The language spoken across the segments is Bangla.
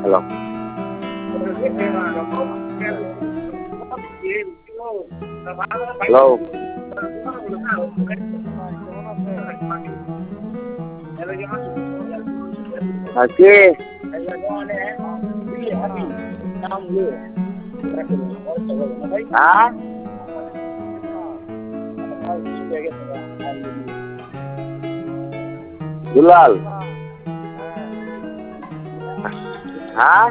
হ্যালো হ্যালো কে হ্যাঁ দুলাল হ্যাঁ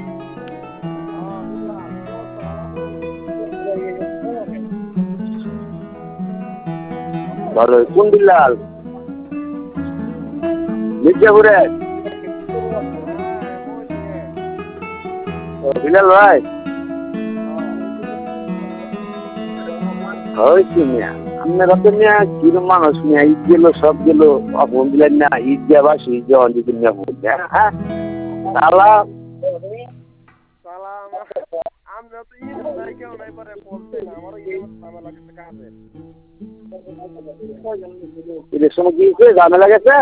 ভালো কোন দুলাল মির্জাপুরে বিলাল ভাই হয়েছি মিয়া আপনারা তো মিয়া কিরম মানুষ মিয়া ঈদ গেল সব গেল ফোন দিলেন না ঈদ যাবা সেই যাওয়া যদি মিয়া ফোন দেয় হ্যাঁ তালা ইলেকশনে কি ঝামেলা গেছে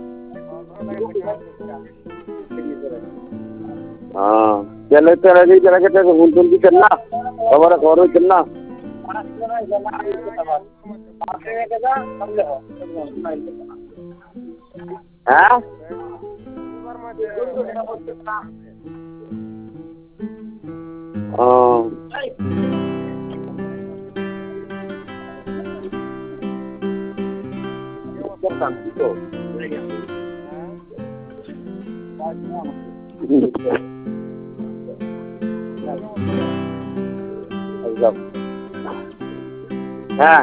হ্যাঁ তাহলে তো ভুল টুল দিচ্ছেন না খবর হয়েছেন না হ্যাঁ হ্যাঁ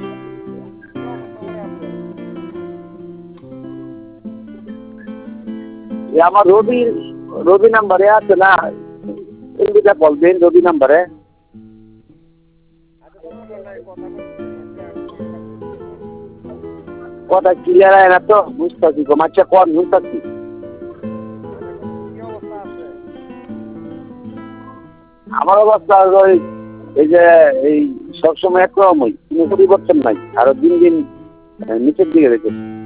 আমার রবি নাম্বারে আছে না এমনিটা বলবেন রবি নাম্বারে কথা ক্লিয়ার হয় না তো বুঝতেছি আচ্ছা কন বুঝতেছি আমার অবস্থা ওই এই যে এই সবসময় একরকমই কোনো পরিবর্তন নাই আরো দিন দিন নিচের দিকে রেখেছি